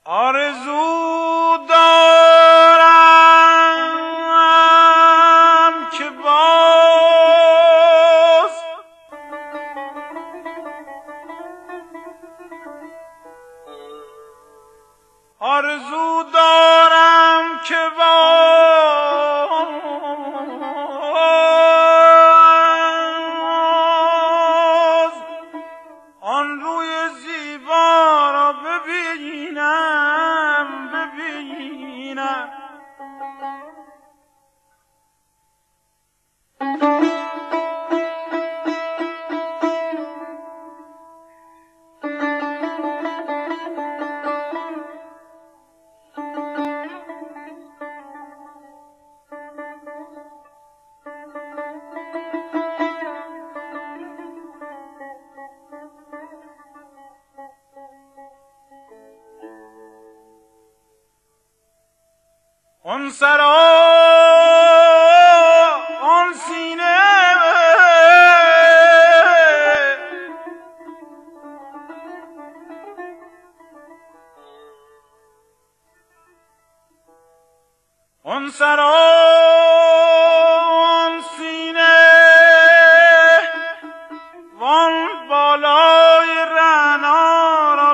آرزو دارم که باز آرزو دارم که باز آن روی زیبا را ببینم آن سرا آن سینه آن سرا آن سینه وان بالای رعنا را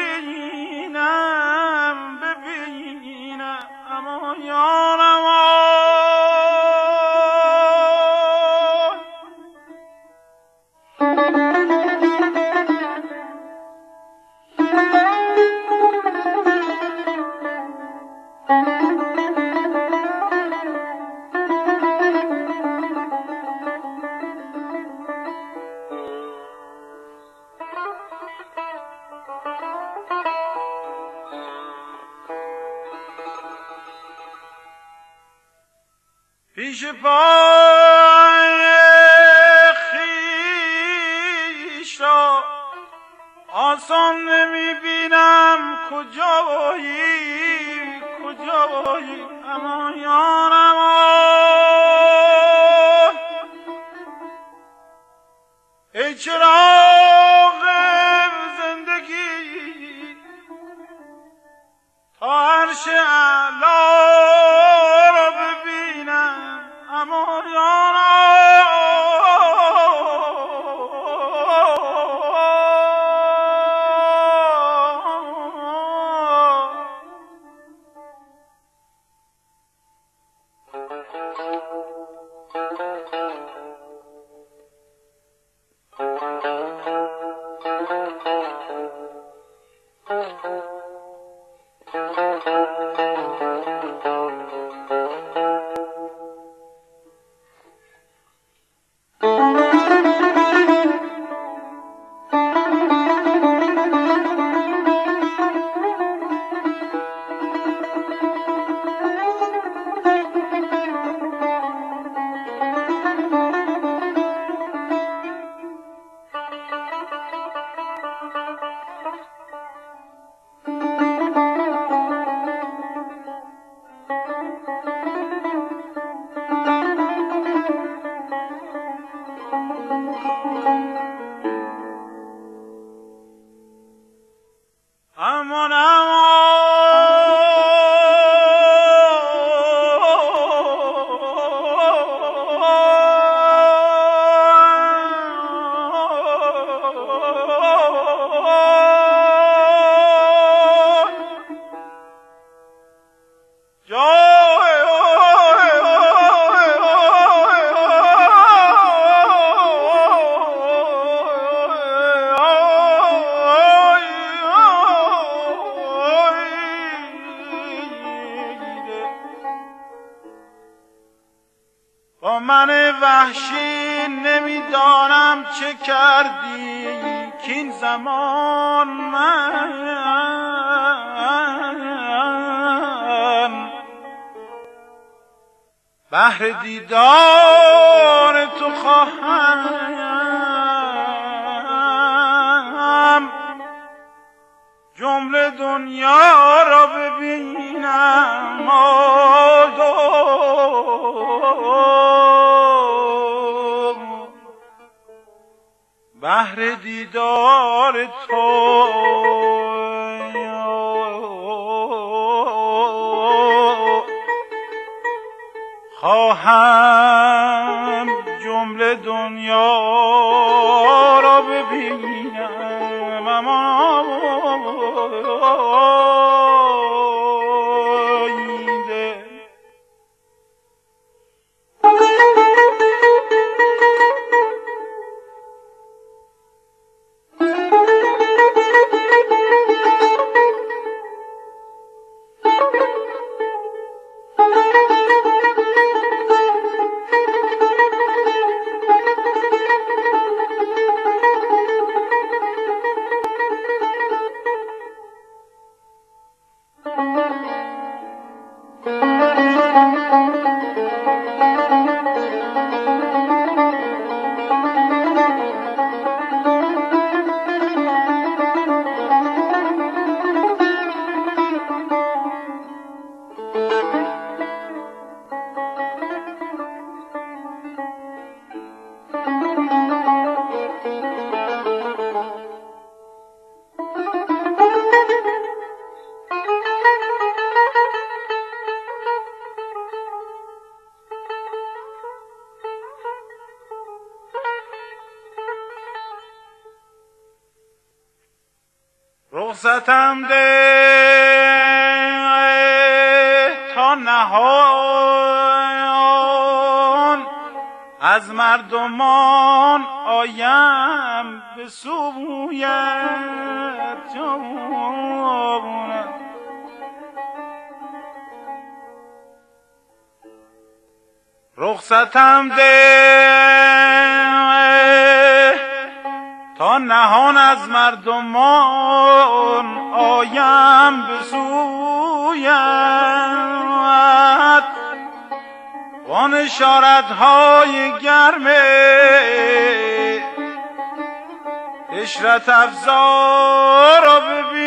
ببینم اما یارم پیش پای خویش را آسان نمیبینم کجایی اما یارم ای چراغ زندگی تا عرش اعلی را ببینم اما یارم با من وحشی نمیدانم چه کردی کین زمان من بهر دیدار تو خواهم جمله دنیا را ببینم بهر دیدار تو خواهم جمله دنیا را ببینم، اما رخصتم ده تا نهان از مردمان آیم به سویت جانم. رخصتم ده تا نهان از مردمان آیم به سویت، وان اشارتهای گرم عشرت افزا را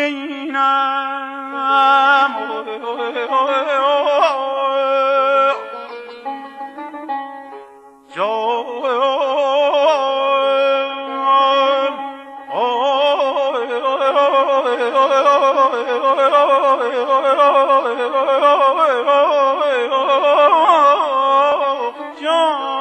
ببینم. جان